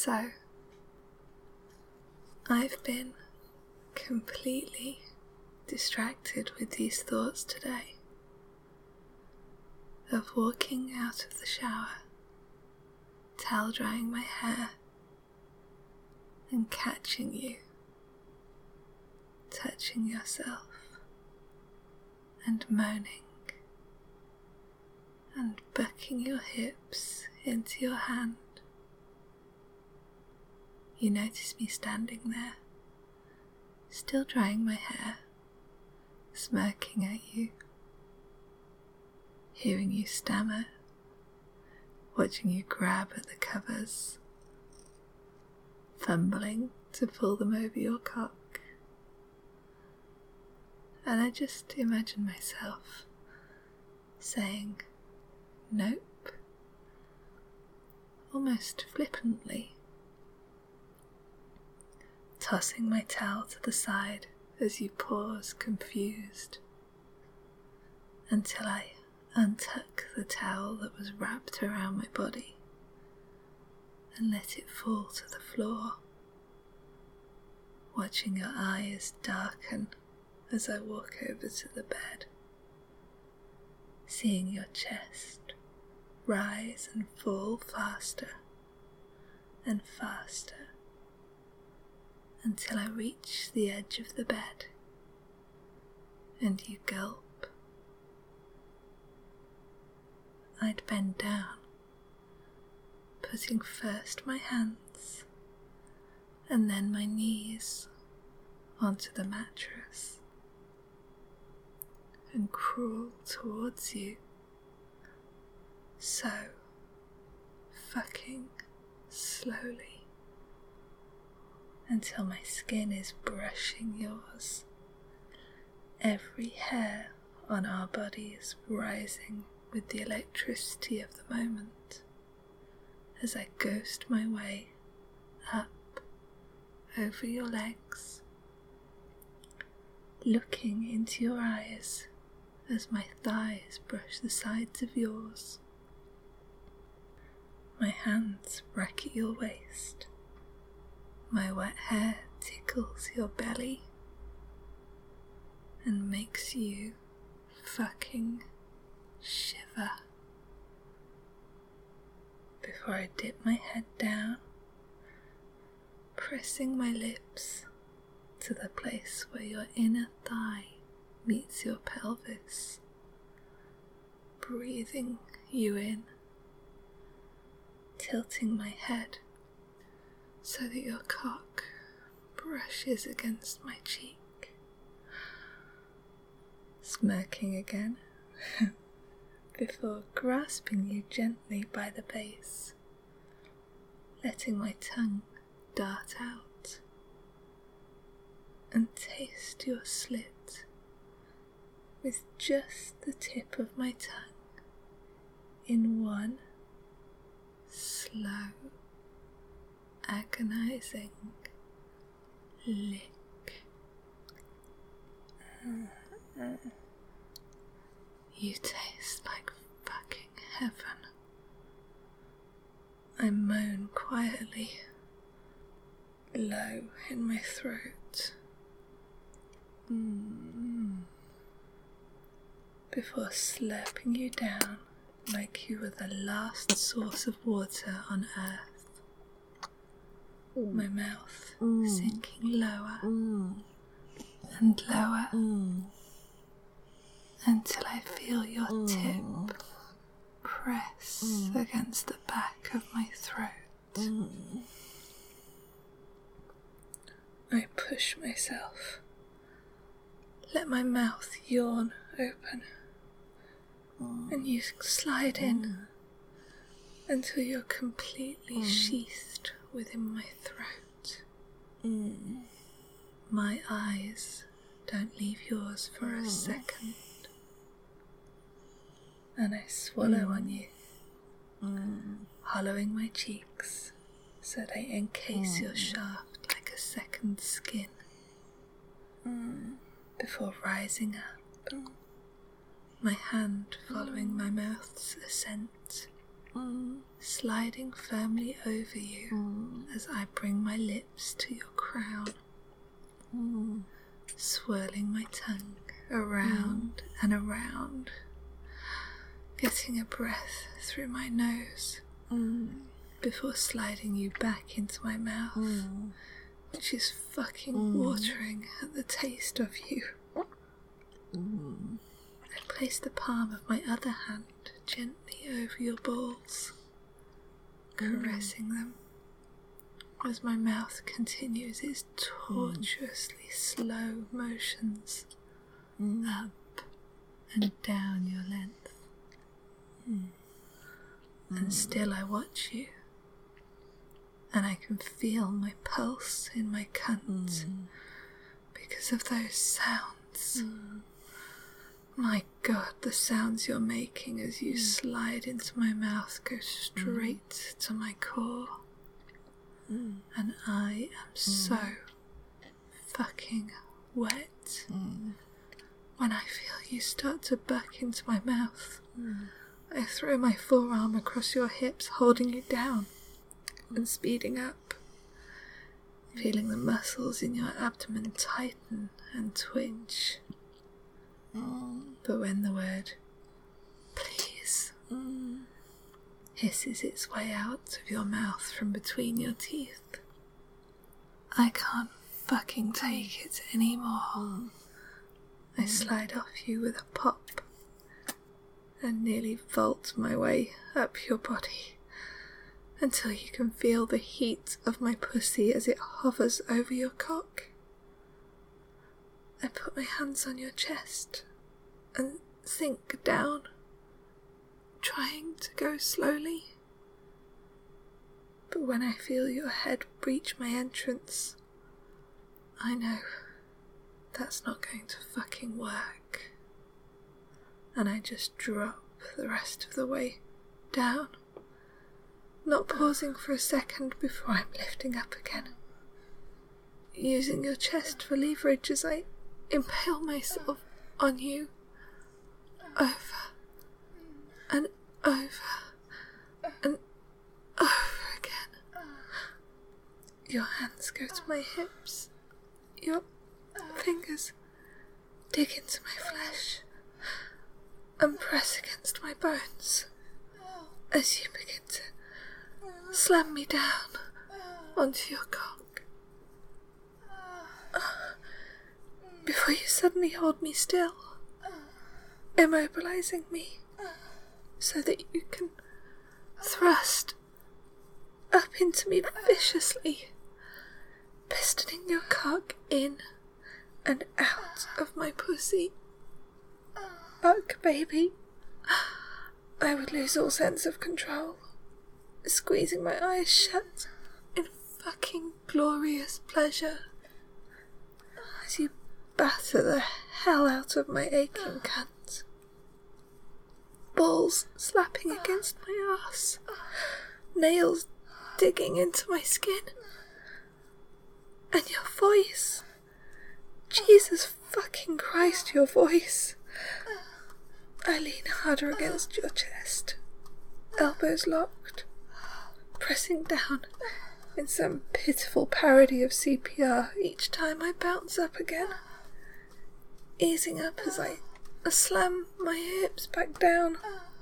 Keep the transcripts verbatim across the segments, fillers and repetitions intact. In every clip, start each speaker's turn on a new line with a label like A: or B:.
A: So, I've been completely distracted with these thoughts today of walking out of the shower, towel drying my hair, and catching you, touching yourself, and moaning, and bucking your hips into your hand. You notice me standing there, still drying my hair, smirking at you, hearing you stammer, watching you grab at the covers, fumbling to pull them over your cock. And I just imagine myself saying, nope, almost flippantly, tossing my towel to the side as you pause confused, until I untuck the towel that was wrapped around my body and let it fall to the floor, watching your eyes darken as I walk over to the bed, seeing your chest rise and fall faster and faster until I reach the edge of the bed and you gulp. I'd bend down, putting first my hands and then my knees onto the mattress and crawl towards you, so fucking slowly, until my skin is brushing yours. Every hair on our body is rising with the electricity of the moment as I ghost my way up over your legs, looking into your eyes as my thighs brush the sides of yours. My hands bracket your waist. My wet hair tickles your belly and makes you fucking shiver before I dip my head down, pressing my lips to the place where your inner thigh meets your pelvis, breathing you in, tilting my head so that your cock brushes against my cheek, smirking again before grasping you gently by the base, letting my tongue dart out and taste your slit with just the tip of my tongue in one slow, agonizing lick. You taste like fucking heaven. I moan quietly, low in my throat, mm. before slurping you down like you were the last source of water on earth. Mm. My mouth mm. sinking lower mm. and lower mm. until I feel your mm. tip press mm. against the back of my throat. Mm. I push myself, let my mouth yawn open, mm. and you slide in mm. until you're completely mm. sheathed within my throat. Mm. My eyes don't leave yours for mm. a second, and I swallow mm. on you, mm. hollowing my cheeks so they encase mm. your shaft like a second skin, mm. before rising up, mm. my hand following mm. my mouth's ascent, mm. sliding firmly over you mm. as I bring my lips to your crown, mm. swirling my tongue around mm. and around, getting a breath through my nose mm. before sliding you back into my mouth, mm. which is fucking mm. watering at the taste of you. Mm. I place the palm of my other hand gently over your balls, caressing mm. them as my mouth continues its tortuously mm. slow motions mm. up and down your length. Mm. And still I watch you, and I can feel my pulse in my cunt mm. because of those sounds. Mm. My God, the sounds you're making as you mm. slide into my mouth go straight mm. to my core. Mm. And I am mm. so fucking wet. Mm. When I feel you start to back into my mouth, mm. I throw my forearm across your hips, holding you down mm. and speeding up, feeling the muscles in your abdomen tighten and twitch. Mm. But when the word please mm. hisses its way out of your mouth from between your teeth, I can't fucking take it anymore. Mm. I slide off you with a pop and nearly vault my way up your body until you can feel the heat of my pussy as it hovers over your cock. I put my hands on your chest and sink down, trying to go slowly. But when I feel your head breach my entrance, I know that's not going to fucking work. And I just drop the rest of the way down, not pausing for a second before I'm lifting up again, using your chest for leverage as I impale myself on you over and over and over again. Your hands go to my hips, your fingers dig into my flesh and press against my bones as you begin to slam me down onto your cock, before you suddenly hold me still, immobilizing me so that you can thrust up into me viciously, pistoning your cock in and out of my pussy. Fuck, baby. I would lose all sense of control, squeezing my eyes shut in fucking glorious pleasure as you batter the hell out of my aching cunt. Balls slapping against my ass, nails digging into my skin, and your voice. Jesus fucking Christ, your voice. I lean harder against your chest, elbows locked, pressing down in some pitiful parody of C P R each time I bounce up again, easing up as I slam my hips back down.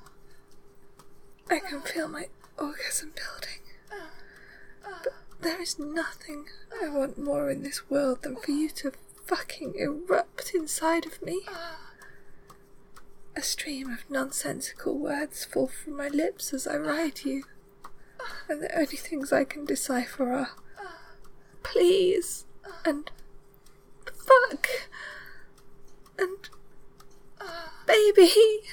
A: I can feel my orgasm building, but there is nothing I want more in this world than for you to fucking erupt inside of me. A stream of nonsensical words fall from my lips as I ride you, and the only things I can decipher are please and fuck and baby,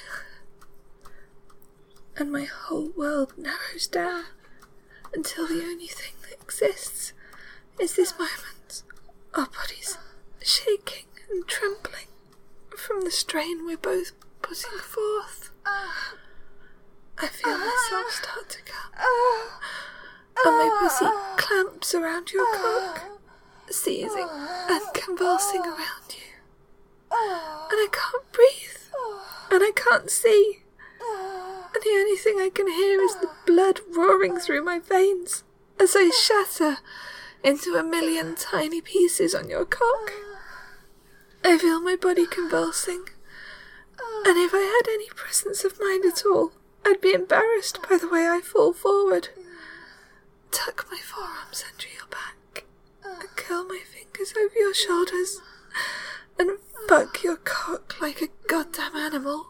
A: and my whole world narrows down until the only thing that exists is this moment, our bodies shaking and trembling from the strain we're both putting forth. I feel myself start to come, and my pussy clamps around your cock, seizing and convulsing around you, and I can't breathe, and I can't see, and and the only thing I can hear is the blood roaring through my veins as I shatter into a million tiny pieces on your cock. I feel my body convulsing, and if I had any presence of mind at all, I'd be embarrassed by the way I fall forward. Tuck my forearms under your back, and curl my fingers over your shoulders, and fuck your cock like a goddamn animal.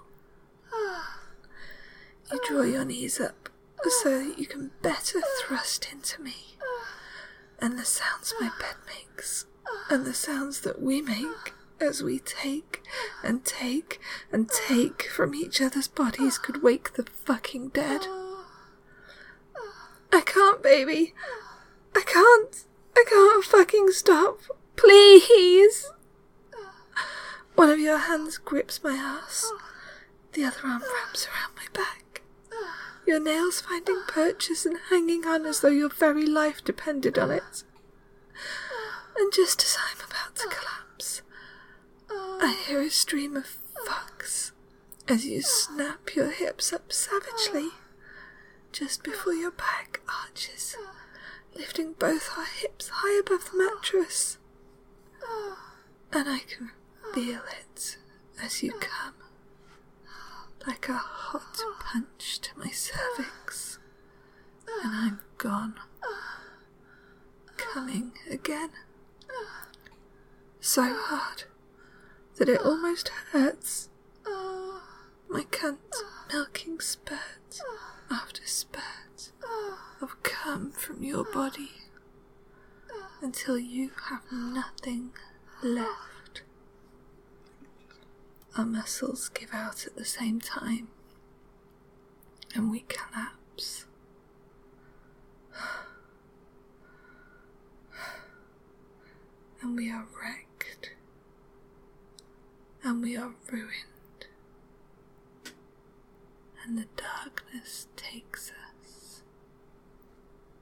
A: You draw your knees up so that you can better thrust into me, and the sounds my bed makes, and the sounds that we make as we take and take and take from each other's bodies could wake the fucking dead. I can't, baby. I can't. I can't fucking stop. Please. One of your hands grips my ass. The other arm wraps around my back. Your nails finding purchase and hanging on as though your very life depended on it. And just as I'm about to collapse, I hear a stream of fucks as you snap your hips up savagely just before your back arches, lifting both our hips high above the mattress. And I can feel it as you come, like a hot punch to my cervix, and I'm gone, coming again, so hard that it almost hurts, my cunt milking spurt after spurt of cum from your body, until you have nothing left. Our muscles give out at the same time, and we collapse. And we are wrecked, and we are ruined, and the darkness takes us.